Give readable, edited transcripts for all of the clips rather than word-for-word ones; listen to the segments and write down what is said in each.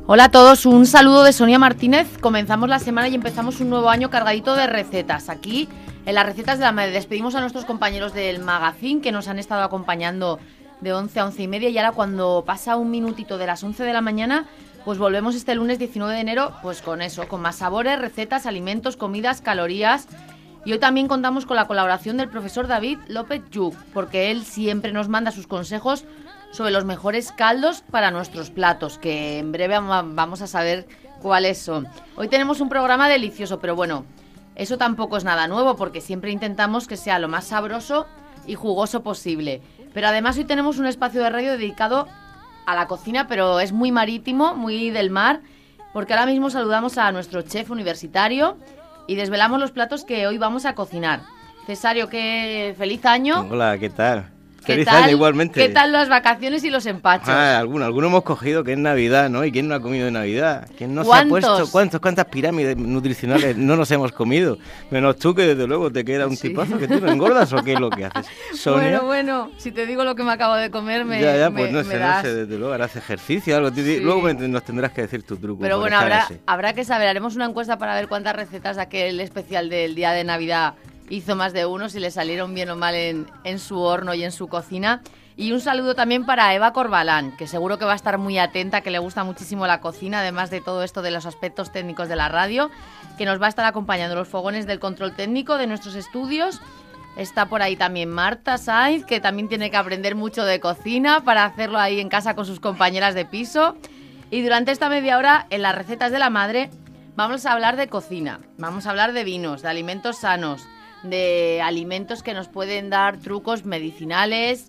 Hola a todos, un saludo de Sonia Martínez. Comenzamos la semana y empezamos un nuevo año cargadito de recetas. Aquí, en las recetas de la madre, despedimos a nuestros compañeros del magazine que nos han estado acompañando de 11 a 11 y media. Y ahora, cuando pasa un minutito de las 11 de la mañana, pues volvemos este lunes 19 de enero, pues con eso, con más sabores, recetas, alimentos, comidas, calorías. Y hoy también contamos con la colaboración del profesor David López Yuc, porque él siempre nos manda sus consejos sobre los mejores caldos para nuestros platos, que en breve vamos a saber cuáles son. Hoy tenemos un programa delicioso, pero bueno, eso tampoco es nada nuevo, porque siempre intentamos que sea lo más sabroso y jugoso posible. Pero además hoy tenemos un espacio de radio dedicado a la cocina, pero es muy marítimo, muy del mar, porque ahora mismo saludamos a nuestro chef universitario y desvelamos los platos que hoy vamos a cocinar. Cesario, feliz año. Hola, ¿qué tal? Feliz año igualmente. ¿Qué tal las vacaciones y los empachos? Algunos hemos cogido, que es Navidad, ¿no? ¿Y quién no ha comido de Navidad? ¿Quién no se ha puesto? ¿Cuántas pirámides nutricionales no nos hemos comido? Menos tú, que desde luego te queda un tipazo, que tú no engordas, ¿o qué es lo que haces? ¿Sonia? Bueno, si te digo lo que me acabo de comer, pues no sé, desde luego harás ejercicio, algo. Sí. Luego nos tendrás que decir tu truco. Pero bueno, habrá que saber, haremos una encuesta para ver cuántas recetas de aquel especial del día de Navidad hizo más de uno, si le salieron bien o mal en su horno y en su cocina. Y un saludo también para Eva Corbalán, que seguro que va a estar muy atenta, que le gusta muchísimo la cocina, además de todo esto de los aspectos técnicos de la radio, que nos va a estar acompañando los fogones del control técnico de nuestros estudios. Está por ahí también Marta Sainz, que también tiene que aprender mucho de cocina para hacerlo ahí en casa con sus compañeras de piso. Y durante esta media hora, en las recetas de la madre, vamos a hablar de cocina, vamos a hablar de vinos, de alimentos sanos, de alimentos que nos pueden dar trucos medicinales,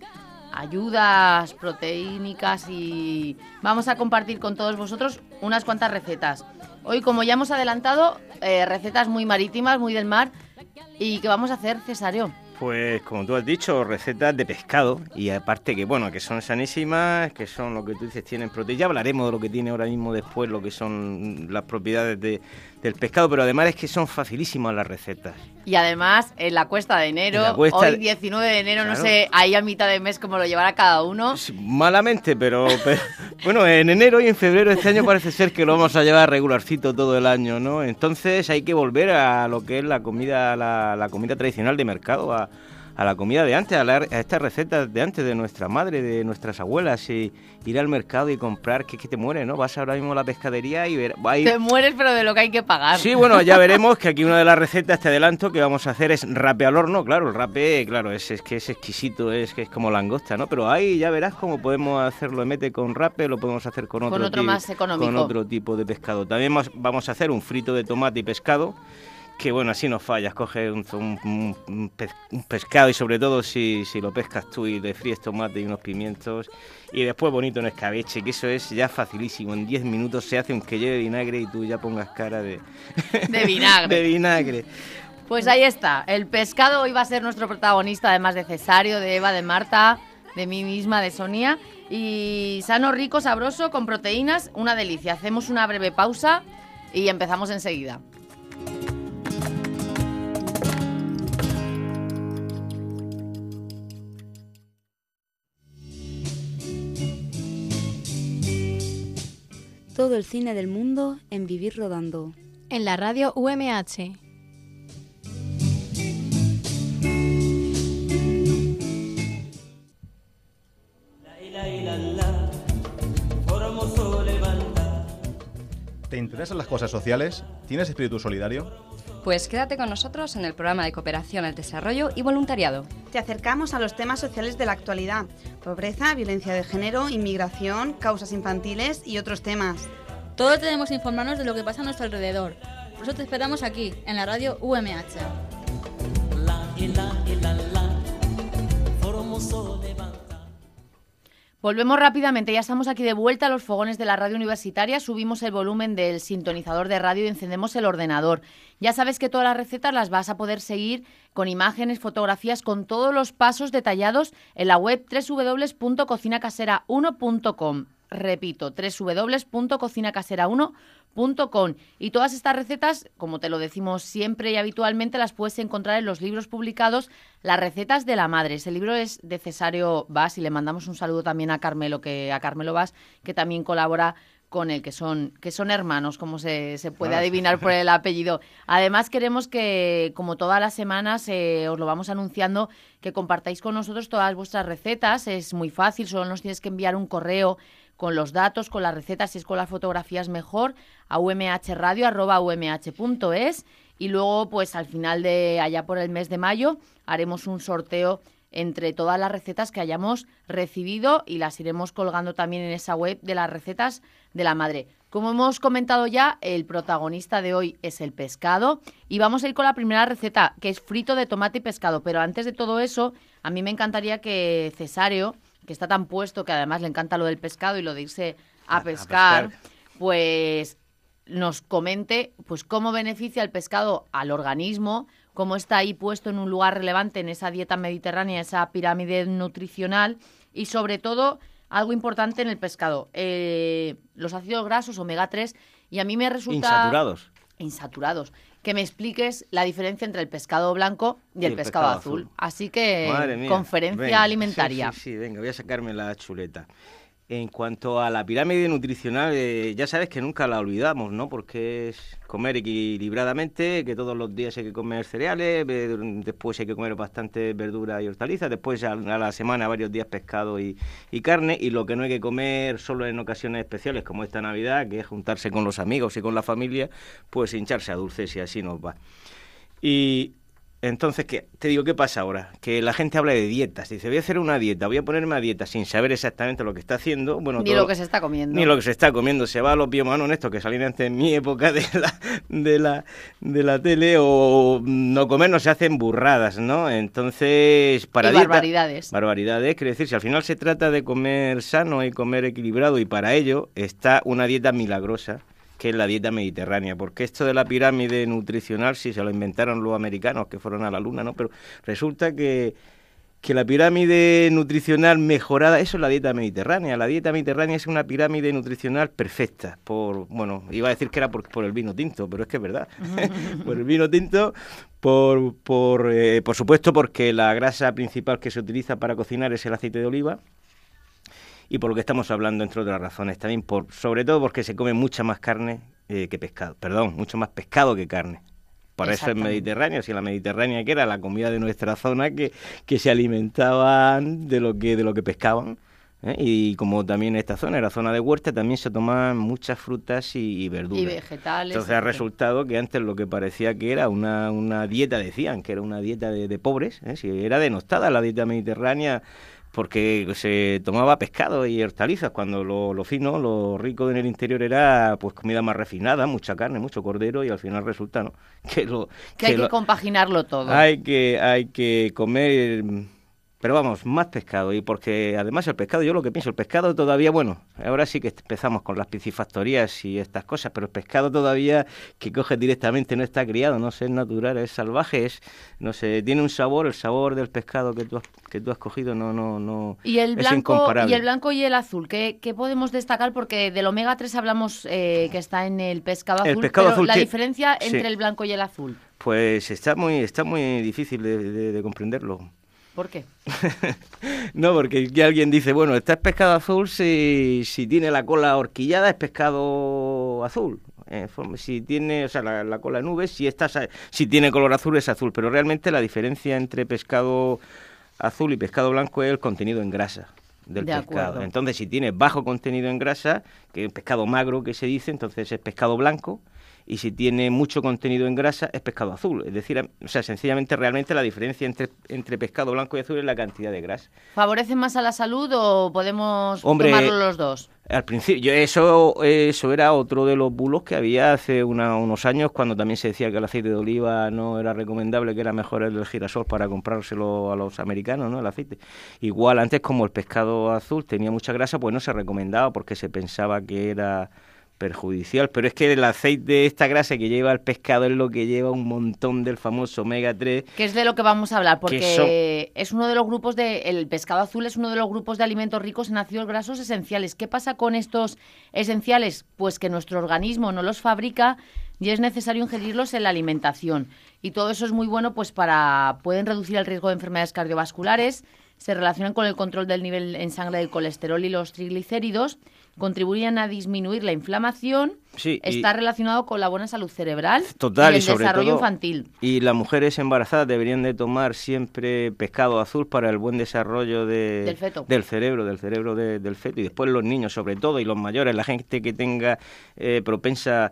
ayudas proteínicas, y vamos a compartir con todos vosotros unas cuantas recetas. Hoy, como ya hemos adelantado, recetas muy marítimas, muy del mar. ¿Y qué vamos a hacer, Cesario? Pues, como tú has dicho, recetas de pescado, y aparte que son sanísimas, que son lo que tú dices, tienen proteína. Ya hablaremos de lo que tiene ahora mismo después, lo que son las propiedades del pescado, pero además es que son facilísimas las recetas. Y además, en la cuesta de enero, hoy 19 de enero, claro. No sé, ahí a mitad de mes cómo lo llevará cada uno. Sí, malamente, pero bueno, en enero y en febrero este año parece ser que lo vamos a llevar regularcito todo el año, ¿no? Entonces hay que volver a lo que es la comida, la comida tradicional de mercado, a la comida de antes, a estas recetas de antes, de nuestra madre, de nuestras abuelas, y ir al mercado y comprar, que te mueres, ¿no? Vas ahora mismo a la pescadería y ver... Te mueres, pero de lo que hay que pagar. Sí, bueno, ya veremos que aquí una de las recetas, te adelanto, que vamos a hacer es rape al horno. Claro, el rape, claro, es que es exquisito, es como langosta, ¿no? Pero ahí ya verás cómo podemos hacerlo, mete con rape, lo podemos hacer con otro más económico, con otro tipo de pescado. También vamos a hacer un frito de tomate y pescado, que bueno, así no fallas, coges un pescado, y sobre todo si lo pescas tú y le fríes tomate y unos pimientos, y después bonito en escabeche, que eso es ya facilísimo. En 10 minutos se hace, aunque lleve vinagre y tú ya pongas cara de vinagre. De vinagre. Pues ahí está, el pescado hoy va a ser nuestro protagonista, además de Cesario, de Eva, de Marta, de mí misma, de Sonia. Y sano, rico, sabroso, con proteínas, una delicia. Hacemos una breve pausa y empezamos enseguida. Todo el cine del mundo en Vivir Rodando. En la radio UMH. ¿Te interesan las cosas sociales? ¿Tienes espíritu solidario? Pues quédate con nosotros en el programa de cooperación al desarrollo y voluntariado. Te acercamos a los temas sociales de la actualidad: pobreza, violencia de género, inmigración, causas infantiles y otros temas. Todos debemos informarnos de lo que pasa a nuestro alrededor. Por eso te esperamos aquí, en la radio UMH. Volvemos rápidamente, ya estamos aquí de vuelta a los fogones de la radio universitaria, subimos el volumen del sintonizador de radio y encendemos el ordenador. Ya sabes que todas las recetas las vas a poder seguir con imágenes, fotografías, con todos los pasos detallados en la web www.cocinacasera1.com. Repito, www.cocinacasera1.com. Y todas estas recetas, como te lo decimos siempre y habitualmente, las puedes encontrar en los libros publicados, Las recetas de la madre. Ese libro es de Cesario Bas, y le mandamos un saludo también a Carmelo Bas, que también colabora con él, que son hermanos, como se puede adivinar por el apellido. Además, queremos que, como todas las semanas, os lo vamos anunciando, que compartáis con nosotros todas vuestras recetas. Es muy fácil, solo nos tienes que enviar un correo con los datos, con las recetas, si es con las fotografías mejor, a umhradio@umh.es, y luego, pues al final de allá por el mes de mayo, haremos un sorteo entre todas las recetas que hayamos recibido y las iremos colgando también en esa web de las recetas de la madre. Como hemos comentado ya, el protagonista de hoy es el pescado y vamos a ir con la primera receta, que es frito de tomate y pescado. Pero antes de todo eso, a mí me encantaría que Cesáreo, que está tan puesto, que además le encanta lo del pescado y lo de irse a pescar, pues nos comente pues cómo beneficia el pescado al organismo, cómo está ahí puesto en un lugar relevante en esa dieta mediterránea, esa pirámide nutricional y sobre todo algo importante en el pescado, los ácidos grasos omega 3, y a mí me resulta... Insaturados. Que me expliques la diferencia entre el pescado blanco y el pescado azul. Así que, conferencia alimentaria. Sí, venga, voy a sacarme la chuleta. En cuanto a la pirámide nutricional, ya sabes que nunca la olvidamos, ¿no? Porque es comer equilibradamente, que todos los días hay que comer cereales, después hay que comer bastante verdura y hortalizas, después a la semana varios días pescado y carne, y lo que no hay que comer solo en ocasiones especiales como esta Navidad, que es juntarse con los amigos y con la familia, pues hincharse a dulces y así nos va. Y... entonces, te digo, ¿qué pasa ahora? Que la gente habla de dietas. Dice, voy a hacer una dieta, voy a ponerme a dieta sin saber exactamente lo que está haciendo. Bueno, ni lo que se está comiendo. Ni lo que se está comiendo. Se va a los biomanos estos que salían antes en mi época de la tele, o no comer, no se hacen burradas, ¿no? Entonces, para dieta... barbaridades. Barbaridades, quiere decir, si al final se trata de comer sano y comer equilibrado, y para ello está una dieta milagrosa, que es la dieta mediterránea, porque esto de la pirámide nutricional sí se lo inventaron los americanos que fueron a la luna, ¿no? Pero resulta que la pirámide nutricional mejorada, eso es la dieta mediterránea. La dieta mediterránea es una pirámide nutricional perfecta, iba a decir que era por el vino tinto, pero es que es verdad. Por el vino tinto, por supuesto, porque la grasa principal que se utiliza para cocinar es el aceite de oliva, y por lo que estamos hablando, entre otras razones, también sobre todo porque se come mucha más carne que pescado, mucho más pescado que carne. Por eso es mediterráneo, si la mediterránea, que era la comida de nuestra zona, que se alimentaban de lo que pescaban, y como también esta zona era zona de huerta, también se tomaban muchas frutas y verduras. Y vegetales. Entonces ha resultado que antes lo que parecía que era una dieta, decían que era una dieta de pobres, si era denostada la dieta mediterránea, porque se tomaba pescado y hortalizas, cuando lo fino, lo rico en el interior era pues comida más refinada, mucha carne, mucho cordero, y al final resulta, ¿no? que hay que compaginararlo todo. Hay que comer, pero vamos, más pescado, y porque además el pescado, yo lo que pienso, el pescado todavía, ahora sí que empezamos con las piscifactorías y estas cosas, pero el pescado todavía que coges directamente no está criado, no es natural, es salvaje, tiene un sabor, el sabor del pescado que tú has cogido no ¿Y el blanco, es incomparable. Y el blanco y el azul, ¿qué podemos destacar? Porque del omega 3 hablamos que está en el pescado azul, pero azul, la diferencia entre el blanco y el azul. Pues está muy difícil de comprenderlo. ¿Por qué? No, porque ya alguien dice, este es pescado azul, si tiene la cola horquillada es pescado azul. Si tiene, la cola en nubes, si tiene color azul es azul. Pero realmente la diferencia entre pescado azul y pescado blanco es el contenido en grasa del pescado. Acuerdo. Entonces, si tiene bajo contenido en grasa, que es pescado magro que se dice, entonces es pescado blanco. Y si tiene mucho contenido en grasa, es pescado azul. Es decir, sencillamente, realmente la diferencia entre pescado blanco y azul es la cantidad de grasa. ¿Favorece más a la salud o podemos tomarlo los dos? Al principio, eso era otro de los bulos que había hace unos años, cuando también se decía que el aceite de oliva no era recomendable, que era mejor el del girasol para comprárselo a los americanos, ¿no? El aceite. Igual antes, como el pescado azul tenía mucha grasa, pues no se recomendaba porque se pensaba que era perjudicial, pero es que el aceite, esta grasa que lleva el pescado, es lo que lleva un montón del famoso omega 3. Que es de lo que vamos a hablar, porque es uno de los grupos el pescado azul es uno de los grupos de alimentos ricos en ácidos grasos esenciales. ¿Qué pasa con estos esenciales? Pues que nuestro organismo no los fabrica y es necesario ingerirlos en la alimentación. Y todo eso es muy bueno, pues pueden reducir el riesgo de enfermedades cardiovasculares, se relacionan con el control del nivel en sangre del colesterol y los triglicéridos, contribuyen a disminuir la inflamación, Sí, está relacionado con la buena salud cerebral total, y el sobre desarrollo todo, infantil. Y las mujeres embarazadas deberían de tomar siempre pescado azul para el buen desarrollo Del feto. del cerebro del feto. Y después los niños, sobre todo, y los mayores, la gente que tenga propensa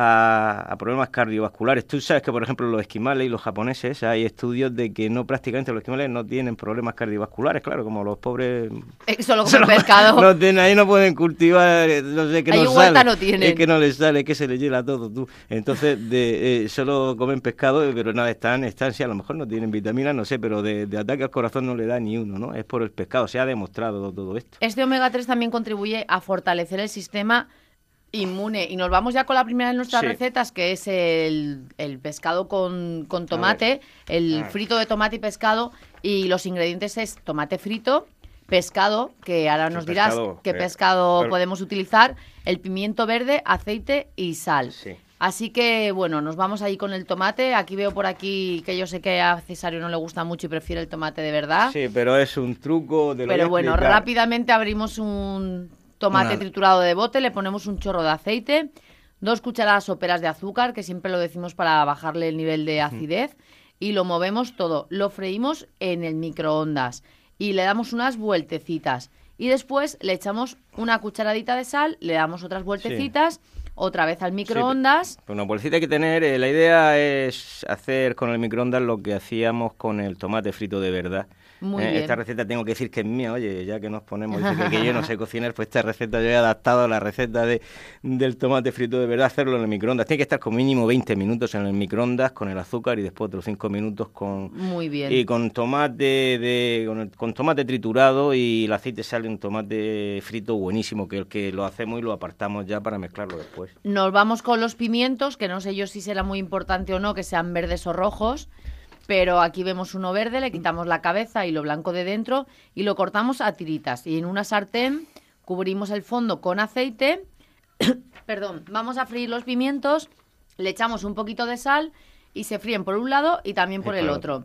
a problemas cardiovasculares. Tú sabes que, por ejemplo, los esquimales y los japoneses, hay estudios de que prácticamente los esquimales no tienen problemas cardiovasculares, claro, como los pobres... Solo con pescado. No tienen, ahí no pueden cultivar, no sé, que Ahí no vuelta sale. no tienen. Es que no les sale, es que se les hiela todo, tú. Entonces, solo comen pescado, pero nada, están sí, a lo mejor no tienen vitaminas, no sé, pero de ataque al corazón no le da ni uno, ¿no? Es por el pescado, se ha demostrado todo esto. Este omega 3 también contribuye a fortalecer el sistema inmune. Y nos vamos ya con la primera de nuestras recetas, que es el pescado con tomate, el frito de tomate y pescado. Y los ingredientes es tomate frito, pescado, que ahora nos dirás qué pescado podemos utilizar, el pimiento verde, aceite y sal. Sí. Así que, bueno, nos vamos ahí con el tomate. Aquí veo por aquí que yo sé que a Cesario no le gusta mucho y prefiere el tomate de verdad. Sí, pero es un truco de lo Pero bueno, explicar. rápidamente abrimos un tomate triturado de bote, le ponemos un chorro de aceite, 2 cucharadas soperas de azúcar, que siempre lo decimos para bajarle el nivel de acidez, y lo movemos todo. Lo freímos en el microondas y le damos unas vueltecitas. Y después le echamos una cucharadita de sal, le damos otras vueltecitas, otra vez al microondas. Sí, una bolsita hay que tener. La idea es hacer con el microondas lo que hacíamos con el tomate frito de verdad. Muy bien. Esta receta tengo que decir que es mía, oye, ya que nos ponemos, dice que yo no sé cocinar, pues esta receta yo he adaptado a la receta del tomate frito de verdad, hacerlo en el microondas. Tiene que estar con mínimo 20 minutos en el microondas con el azúcar y después otros 5 minutos con... Muy bien. Y con tomate con tomate triturado, y el aceite sale un tomate frito buenísimo, que el que lo hacemos y lo apartamos ya para mezclarlo después. Nos vamos con los pimientos, que no sé yo si será muy importante o no que sean verdes o rojos, pero aquí vemos uno verde, le quitamos la cabeza y lo blanco de dentro y lo cortamos a tiritas. Y en una sartén cubrimos el fondo con aceite. Perdón, vamos a freír los pimientos, le echamos un poquito de sal y se fríen por un lado y también por el otro.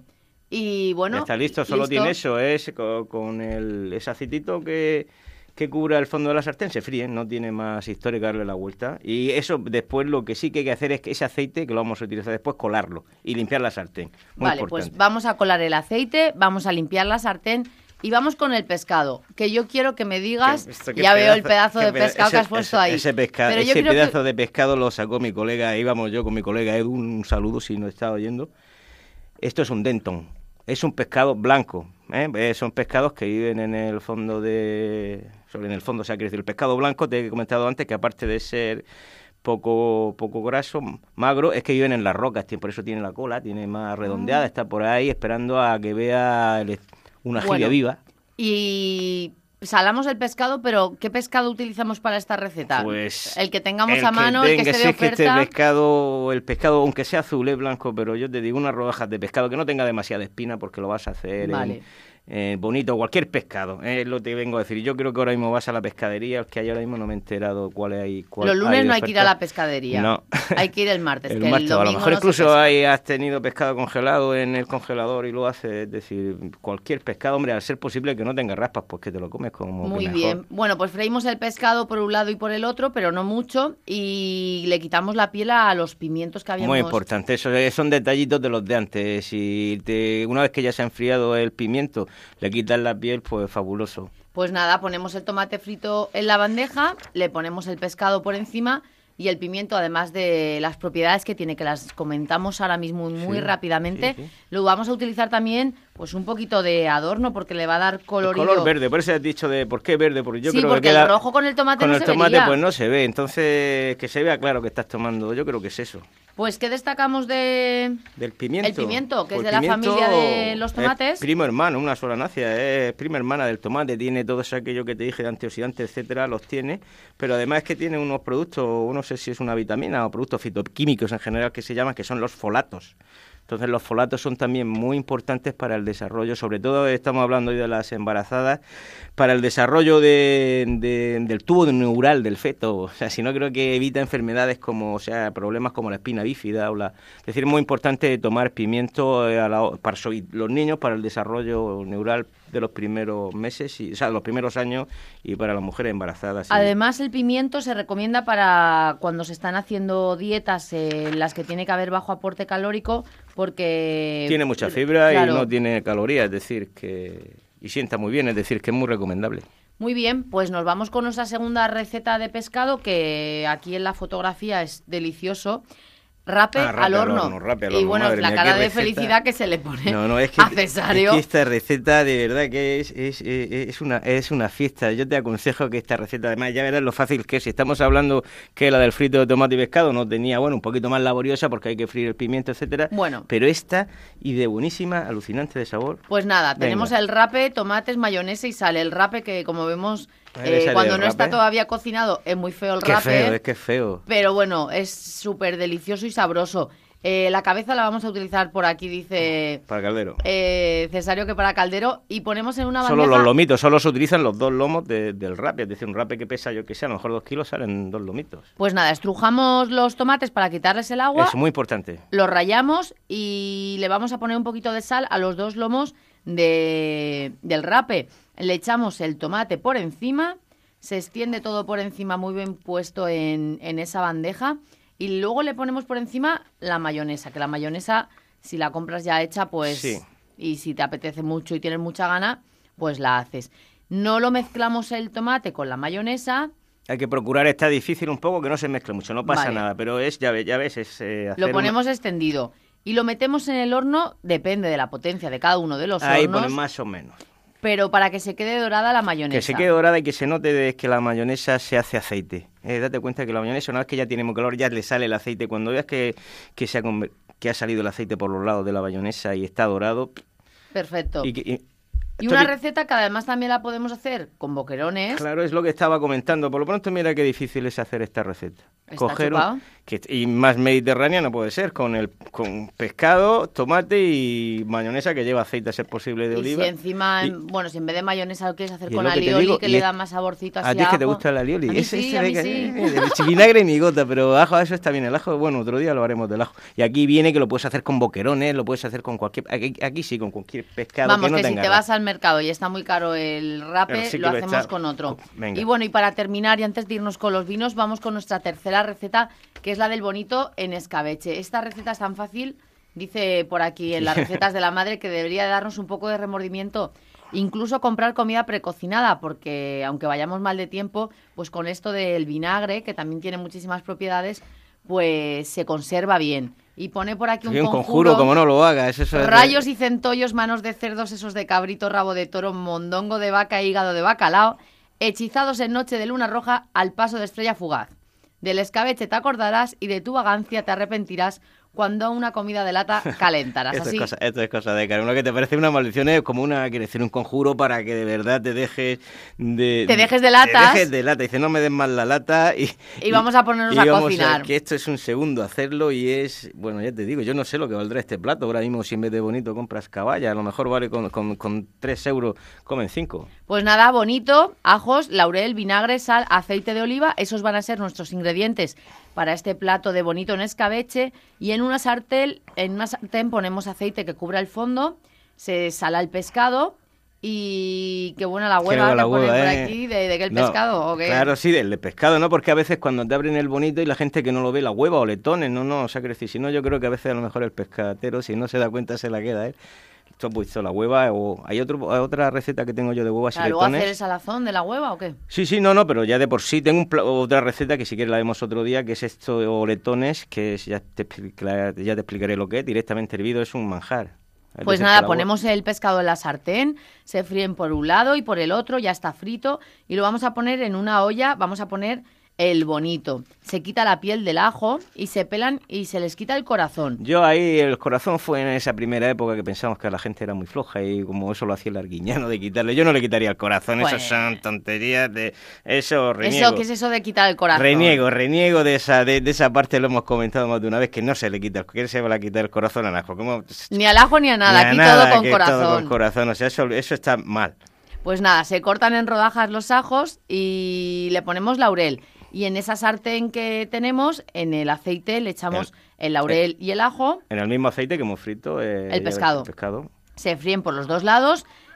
Y bueno, ya está listo, solo tiene eso, es con ese aceitito que cubra el fondo de la sartén, se fríen, no tiene más historia que darle la vuelta. Y eso después lo que sí que hay que hacer es que ese aceite, que lo vamos a utilizar después, colarlo y limpiar la sartén. Muy vale, importante. Pues vamos a colar el aceite, vamos a limpiar la sartén y vamos con el pescado, que yo quiero que me digas, ya veo el pedazo de pescado que has puesto ahí. Ese pedazo de pescado lo sacó mi colega, íbamos yo con mi colega Edu, un saludo si nos está oyendo. Esto es un Denton, es un pescado blanco, son pescados que viven en el fondo en el fondo, o sea, quiere decir, el pescado blanco, te he comentado antes que aparte de ser poco graso, magro, es que viven en las rocas, por eso tiene la cola, tiene más redondeada, está por ahí esperando a que vea una jibia viva. Y salamos el pescado, pero ¿qué pescado utilizamos para esta receta? Pues el que tengamos a mano, el que esté de oferta. El pescado, aunque sea azul, es blanco, pero yo te digo unas rodajas de pescado que no tenga demasiada espina, porque lo vas a hacer bonito, cualquier pescado, es lo que vengo a decir. Yo creo que ahora mismo vas a la pescadería, el que hay ahora mismo no me he enterado cuál hay. Los lunes no hay que ir a la pescadería, no. Hay que ir el martes. El que martes, el a lo mejor no incluso has tenido pescado congelado en el congelador y lo haces, es decir, cualquier pescado, hombre, al ser posible que no tenga raspas, pues que te lo comes como muy mejor. Bien. Bueno, pues freímos el pescado por un lado y por el otro, pero no mucho, y le quitamos la piel a los pimientos que habíamos... Muy importante, eso son detallitos de los de antes. Una vez que ya se ha enfriado el pimiento, le quitas la piel, pues fabuloso. Pues nada, ponemos el tomate frito en la bandeja, le ponemos el pescado por encima y el pimiento, además de las propiedades que tiene, que las comentamos ahora mismo muy rápidamente, lo vamos a utilizar también pues un poquito de adorno porque le va a dar colorido. El color verde, por eso has dicho de por qué verde, porque yo creo porque que el rojo con el tomate no se vería. Con el tomate pues no se ve, entonces que se vea claro que estás tomando, yo creo que es eso. Pues ¿qué destacamos del pimiento? El pimiento, que pues es de la familia de los tomates. Es primo hermano, una sola nacia, es prima hermana del tomate, tiene todo eso aquello que te dije de antioxidantes, etcétera, los tiene, pero además es que tiene unos productos, no sé si es una vitamina o productos fitoquímicos en general que se llaman, que son los folatos. Entonces los folatos son también muy importantes para el desarrollo, sobre todo estamos hablando hoy de las embarazadas, para el desarrollo del tubo neural del feto. O sea, si no, creo que evita enfermedades como, o sea, problemas como la espina bífida. Es decir, es muy importante tomar pimiento para los niños, para el desarrollo neural de los primeros meses, o sea, los primeros años, y para las mujeres embarazadas. Además, el pimiento se recomienda para cuando se están haciendo dietas en las que tiene que haber bajo aporte calórico, porque... Tiene mucha fibra, claro. Y no tiene calorías, es decir, que... Y sienta muy bien, es decir, que es muy recomendable. Muy bien, pues nos vamos con nuestra segunda receta de pescado, que aquí en la fotografía es delicioso. Rape al horno. Rape al horno. Y bueno, Madre la mía, cara qué de receta. felicidad que se le pone Es que, a Cesario. Es que esta receta de verdad que es una fiesta. Yo te aconsejo que esta receta, además ya verás lo fácil que es. Si estamos hablando que la del frito de tomate y pescado no tenía, un poquito más laboriosa porque hay que freír el pimiento, etcétera. Bueno. Pero esta, y de buenísima, alucinante de sabor. Pues nada, tenemos Venga. el rape, tomates, mayonesa y sal. El rape que, como vemos, ¿Sale cuando el no está rape? todavía cocinado, es muy feo el Qué rape. feo, es que es feo. Pero bueno, es súper delicioso y sabroso. La cabeza la vamos a utilizar por aquí, dice Para caldero. Cesario, que para caldero. Y ponemos en una Solo bandeja... los lomitos, solo se utilizan los 2 lomos del rape. Es decir, un rape que pesa, yo que sé, a lo mejor 2 kilos, salen 2 lomitos. Pues nada, estrujamos los tomates para quitarles el agua. Es muy importante. Los rallamos y le vamos a poner un poquito de sal a los 2 lomos del rape. Le echamos el tomate por encima, se extiende todo por encima muy bien puesto en esa bandeja, y luego le ponemos por encima la mayonesa, que la mayonesa, si la compras ya hecha, pues... Sí. Y si te apetece mucho y tienes mucha gana, pues la haces. No lo mezclamos el tomate con la mayonesa. Hay que procurar, está difícil un poco, que no se mezcle mucho, no pasa Vale. nada, pero ya ves, es hacer Lo ponemos extendido y lo metemos en el horno, depende de la potencia de cada uno de los Ahí hornos, ponen más o menos. pero para que se quede dorada la mayonesa. Que se quede dorada y que se note que la mayonesa se hace aceite. Date cuenta que la mayonesa, una vez que ya tiene muy calor, ya le sale el aceite. Cuando veas que ha salido el aceite por los lados de la mayonesa y está dorado... Perfecto. Y Y una receta que además también la podemos hacer con boquerones. Claro, es lo que estaba comentando. Por lo pronto, mira qué difícil es hacer esta receta. Está chupado. Y más mediterránea no puede ser, con pescado, tomate y mayonesa que lleva aceite a ser posible de Y oliva. si encima, si en vez de mayonesa lo quieres hacer y es con lo que te alioli, digo, que y le es- da más saborcito así A ti es que te ajo. gusta el alioli. A mí sí, a mí sí. De vinagre ni gota, pero ajo, eso está bien. El ajo, bueno, otro día lo haremos del ajo. Y aquí viene que lo puedes hacer con boquerones, lo puedes hacer con cualquier... Aquí sí, con cualquier pescado Vamos, que no que si tenga te ras. vas al mercado y está muy caro el rape, Pero sí que lo lo hacemos está- con otro. Venga. Y bueno, y para terminar, y antes de irnos con los vinos, vamos con nuestra tercera receta, que es la del bonito en escabeche. Esta receta es tan fácil, dice por aquí en las recetas de la madre, que debería darnos un poco de remordimiento. Incluso comprar comida precocinada, porque aunque vayamos mal de tiempo, pues con esto del vinagre, que también tiene muchísimas propiedades, pues se conserva bien. Y pone por aquí Sí, un un conjuro, como no lo hagas. Eso es rayos y centollos, manos de cerdo, sesos de cabrito, rabo de toro, mondongo de vaca, hígado de bacalao, hechizados en noche de luna roja al paso de estrella fugaz. Del escabeche te acordarás y de tu vagancia te arrepentirás cuando una comida de lata calentarás. Esto Así, es cosa de cara. Uno que te parece una maldición es como quiere decir, un conjuro para que de verdad te dejes de... Te dejes de latas. Te dejes de lata. Dice, no me des más la lata y vamos a ponernos a cocinar. Que esto es un segundo hacerlo y es... Bueno, ya te digo, yo no sé lo que valdrá este plato. Ahora mismo si en vez de bonito compras caballa, a lo mejor vale con 3 euros, comen 5. Pues nada, bonito, ajos, laurel, vinagre, sal, aceite de oliva, esos van a ser nuestros ingredientes para este plato de bonito en escabeche. Y en una sartén ponemos aceite que cubra el fondo, se sala el pescado y qué buena la hueva que ponen por aquí, ¿de qué el pescado o qué? Claro, sí, del pescado, ¿no? Porque a veces cuando te abren el bonito y la gente que no lo ve, la hueva o letones, no, o sea, quiero decir, si no, yo creo que a veces a lo mejor el pescatero, si no se da cuenta, se la queda, ¿eh? Esto ha puesto la hueva, o hay otra receta que tengo yo de huevas y ¿Para luego letones. hacer el salazón de la hueva o qué? Sí, no, pero ya de por sí tengo otra receta que si quieres la vemos otro día, que es esto de oletones, que ya te explicaré lo que es, directamente hervido, es un manjar. Pues nada, ponemos el pescado en la sartén, se fríen por un lado y por el otro, ya está frito, y lo vamos a poner en una olla, vamos a poner el bonito. Se quita la piel del ajo y se pelan y se les quita el corazón. Yo ahí, el corazón fue en esa primera época que pensamos que la gente era muy floja y como eso lo hacía el arguiñano de quitarle. Yo no le quitaría el corazón, Pues... eso son tonterías de... Eso, reniego. ¿Eso qué es eso de quitar el corazón? Reniego de esa parte, lo hemos comentado más de una vez, que no se le quita, ¿quién se va a quitar el corazón al ajo? ¿Cómo? Ni al ajo ni a nada, Ni a aquí nada, todo con que corazón. Todo con corazón, o sea, eso está mal. Pues nada, se cortan en rodajas los ajos y le ponemos laurel. Y en esa sartén que tenemos, en el aceite le echamos el laurel y el ajo. En el mismo aceite que hemos frito el pescado. el pescado. Se fríen por los dos lados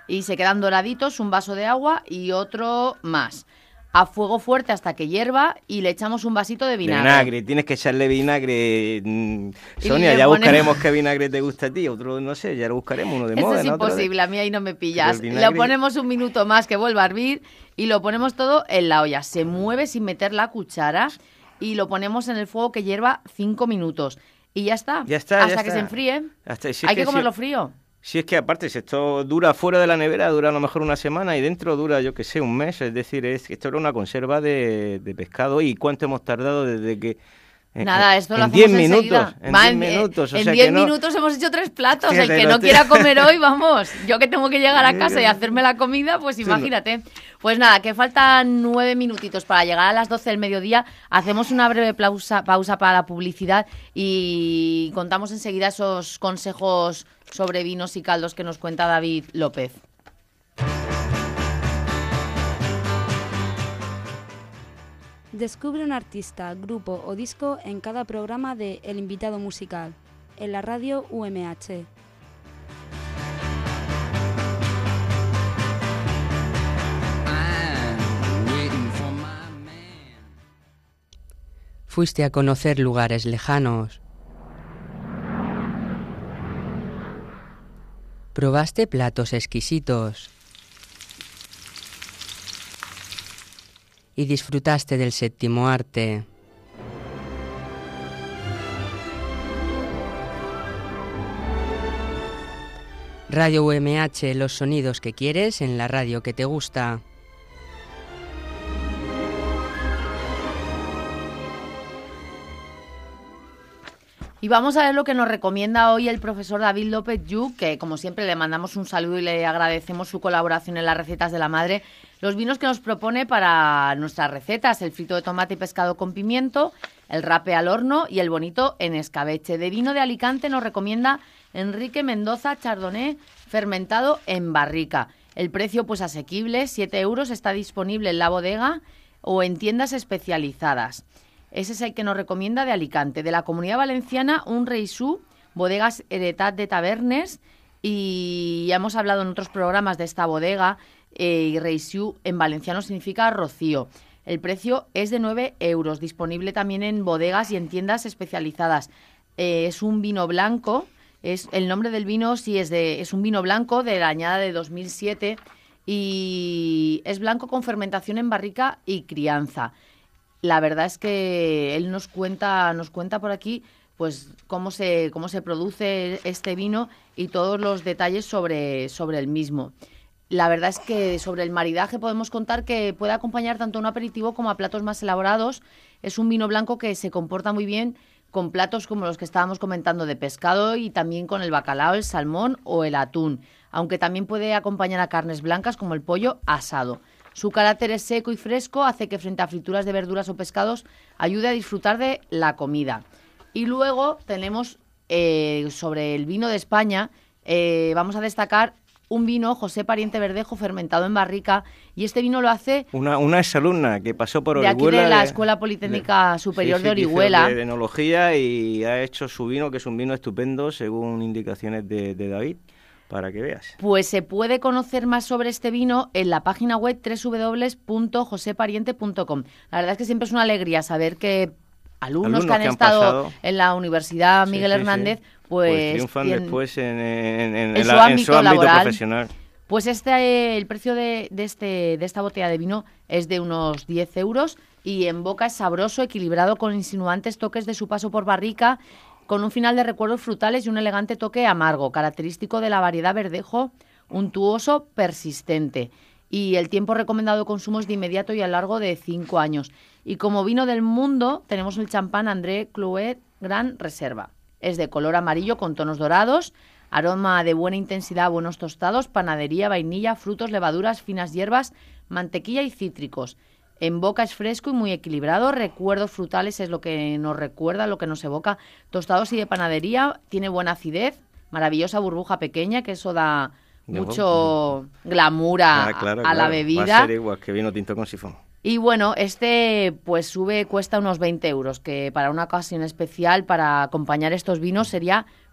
y se quedan doraditos, un vaso de agua y otro más. A fuego fuerte hasta que hierva y le echamos un vasito de vinagre. Tienes que echarle vinagre. Sonia, ya buscaremos qué vinagre te gusta a ti. Otro, no sé, ya lo buscaremos, uno de moda. Eso es imposible, a mí ahí no me pillas. Vinagre... Lo ponemos un minuto más que vuelva a hervir y lo ponemos todo en la olla. Se mueve sin meter la cuchara y lo ponemos en el fuego que hierva 5 minutos. Y ya está, hasta que se enfríe. Hay que comerlo frío. Si es que aparte, si esto dura fuera de la nevera, dura a lo mejor una semana y dentro dura, yo que sé, un mes. Es decir, esto era una conserva de pescado. ¿Y cuánto hemos tardado desde que...? Nada, esto lo hacemos enseguida. En 10 minutos. En 10 minutos hemos hecho 3 platos. El que no quiera comer hoy, vamos. Yo que tengo que llegar a casa y hacerme la comida, pues imagínate. Pues nada, que faltan 9 minutitos para llegar a las 12 del mediodía. Hacemos una breve pausa para la publicidad y contamos enseguida esos consejos sobre vinos y caldos que nos cuenta David López. Descubre un artista, grupo o disco en cada programa de El Invitado Musical, en la radio UMH. Fuiste a conocer lugares lejanos. Probaste platos exquisitos. Y disfrutaste del séptimo arte. Radio UMH, los sonidos que quieres en la radio que te gusta. Y vamos a ver lo que nos recomienda hoy el profesor David López Yu, que como siempre le mandamos un saludo y le agradecemos su colaboración en las recetas de la madre. Los vinos que nos propone para nuestras recetas: el frito de tomate y pescado con pimiento, el rape al horno y el bonito en escabeche. De vino de Alicante nos recomienda Enrique Mendoza Chardonnay fermentado en barrica. El precio pues asequible, 7 euros, está disponible en la bodega o en tiendas especializadas. Ese es el que nos recomienda de Alicante. De la Comunidad Valenciana, un Reisú, bodegas Heretat de Tabernes, y ya hemos hablado en otros programas de esta bodega, y Reisú en valenciano significa rocío. El precio es de 9 euros, disponible también en bodegas y en tiendas especializadas. Es un vino blanco, el nombre del vino sí es un vino blanco de la añada de 2007 y es blanco con fermentación en barrica y crianza. La verdad es que él nos cuenta por aquí pues cómo se produce este vino y todos los detalles sobre el mismo. La verdad es que sobre el maridaje podemos contar que puede acompañar tanto a un aperitivo como a platos más elaborados. Es un vino blanco que se comporta muy bien con platos como los que estábamos comentando de pescado y también con el bacalao, el salmón o el atún, aunque también puede acompañar a carnes blancas como el pollo asado. Su carácter es seco y fresco, hace que frente a frituras de verduras o pescados ayude a disfrutar de la comida. Y luego tenemos sobre el vino de España, vamos a destacar un vino José Pariente Verdejo fermentado en barrica, y este vino lo hace una exalumna que pasó por Orihuela, de aquí de la Escuela Politécnica Superior de Orihuela, de enología, y ha hecho su vino, que es un vino estupendo según indicaciones de David, para que veas. Pues se puede conocer más sobre este vino en la página web www.josepariente.com. La verdad es que siempre es una alegría saber que alumnos que han estado pasado en la Universidad Miguel Hernández pues triunfan después en su ámbito laboral, profesional. Pues el precio de esta botella de vino es de unos 10 euros y en boca es sabroso, equilibrado, con insinuantes toques de su paso por barrica, con un final de recuerdos frutales y un elegante toque amargo, característico de la variedad Verdejo, untuoso, persistente. Y el tiempo recomendado de consumo es de inmediato y a lo largo de 5 años. Y como vino del mundo tenemos el champán André Clouet Gran Reserva. Es de color amarillo con tonos dorados, aroma de buena intensidad, buenos tostados, panadería, vainilla, frutos, levaduras, finas hierbas, mantequilla y cítricos. En boca es fresco y muy equilibrado, recuerdos frutales es lo que nos recuerda, lo que nos evoca, tostados y de panadería, tiene buena acidez, maravillosa burbuja pequeña, que eso da mucho glamour a la bebida. Va a ser igual que vino tinto con sifón. Y bueno, cuesta unos 20 euros, que para una ocasión especial, para acompañar estos vinos, sería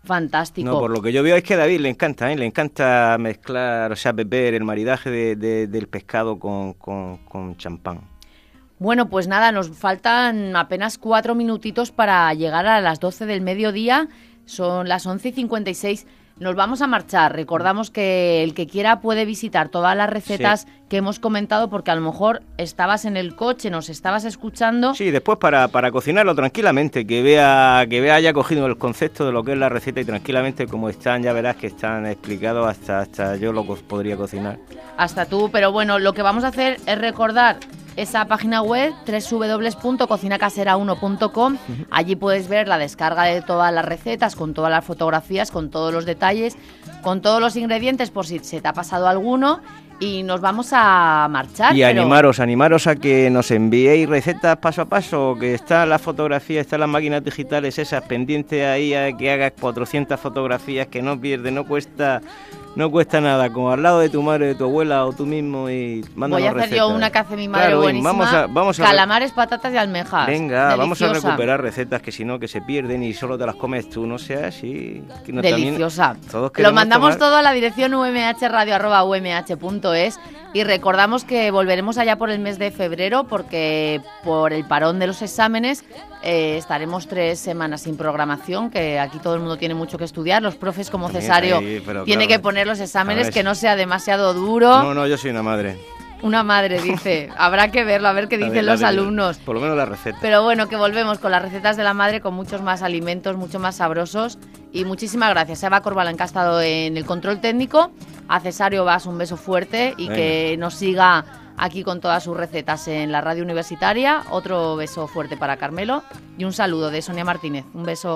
fantástico. No, por lo que yo veo es que a David le encanta mezclar, o sea, beber el maridaje del pescado con champán. Bueno, pues nada, nos faltan apenas 4 minutitos para llegar a las 12 del mediodía, son las 11:56. Nos vamos a marchar. Recordamos que el que quiera puede visitar todas las recetas que hemos comentado, porque a lo mejor estabas en el coche, nos estabas escuchando. Sí, después para cocinarlo tranquilamente, que vea ya cogido el concepto de lo que es la receta y tranquilamente como están, ya verás que están explicados, hasta yo lo podría cocinar. Hasta tú, pero bueno, lo que vamos a hacer es recordar esa página web, www.cocinacasera1.com. Allí puedes ver la descarga de todas las recetas, con todas las fotografías, con todos los detalles, con todos los ingredientes, por si se te ha pasado alguno. Y nos vamos a marchar. Y animaros a que nos enviéis recetas paso a paso, que están las fotografías, están las máquinas digitales esas pendientes ahí, a que hagas 400 fotografías, que no pierdes, no cuesta nada, como al lado de tu madre, de tu abuela o tú mismo, y mándanos Voy a hacer recetas. yo una que hace mi madre, claro, buenísima. Vamos a calamares, patatas y almejas. Venga, vamos a Deliciosa. recuperar recetas que si no, que se pierden y solo te las comes tú, no sea así. Que no, Deliciosa. También, lo mandamos todo a la dirección umhradio@umh.es y recordamos que volveremos allá por el mes de febrero, porque por el parón de los exámenes estaremos 3 semanas sin programación, que aquí todo el mundo tiene mucho que estudiar. Los profes como también Cesario tiene que poner los exámenes, que no sea demasiado duro. No, yo soy una madre. Una madre, dice. Habrá que verlo, a ver qué dicen los alumnos. Por lo menos la receta. Pero bueno, que volvemos con las recetas de la madre, con muchos más alimentos, mucho más sabrosos. Y muchísimas gracias a Eva Corbalán, que ha estado en el control técnico. A Cesario Vas, un beso fuerte y que nos siga aquí con todas sus recetas en la radio universitaria. Otro beso fuerte para Carmelo y un saludo de Sonia Martínez. Un beso.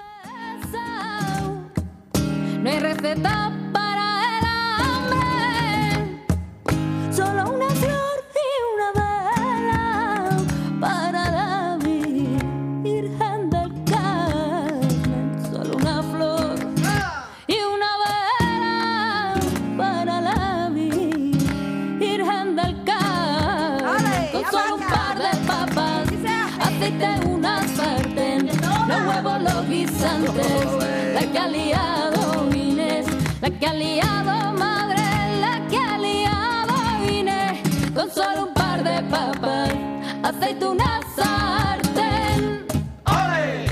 No hay receta para el hambre, solo una flor y una vela para la Virgen del Carmen. Solo una flor y una vela para la Virgen del Carmen. Con solo un par de papas, aceite, una sartén, los huevos, los guisantes, la que ha liado Inés, la que ha liado madre, la que ha liado Inés. Con solo un par de papas, aceite, una sartén. ¡Ole!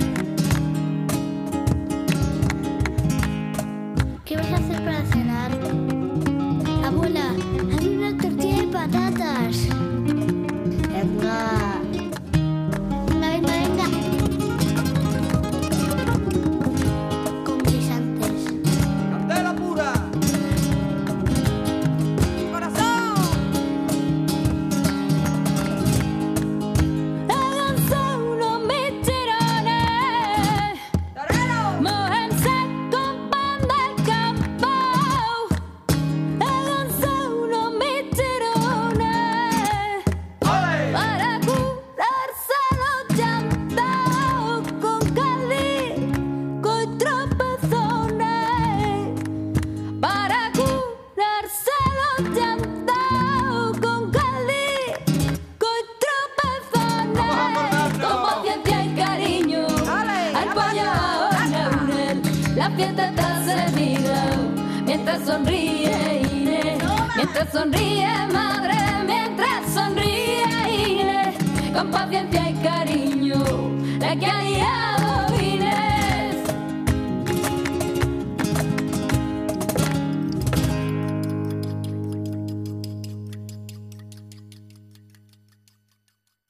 ¿Qué vas a hacer para cenar? Abuela, hazme una tortilla de patatas. Venga. Venga. Con guisantes. ¡Candela pura! ¡Corazón! Háganse unos michirones, mójense con pan del campo. Háganse unos michirones para curarse los llantos con calico y tropezones. Para curarse los llantos con calico y tropezones. Con paciencia y cariño al pollo a laurel, la fiesta está servida mientras sonríe Inés, mientras sonríe madre, mientras sonríe Inés. Con paciencia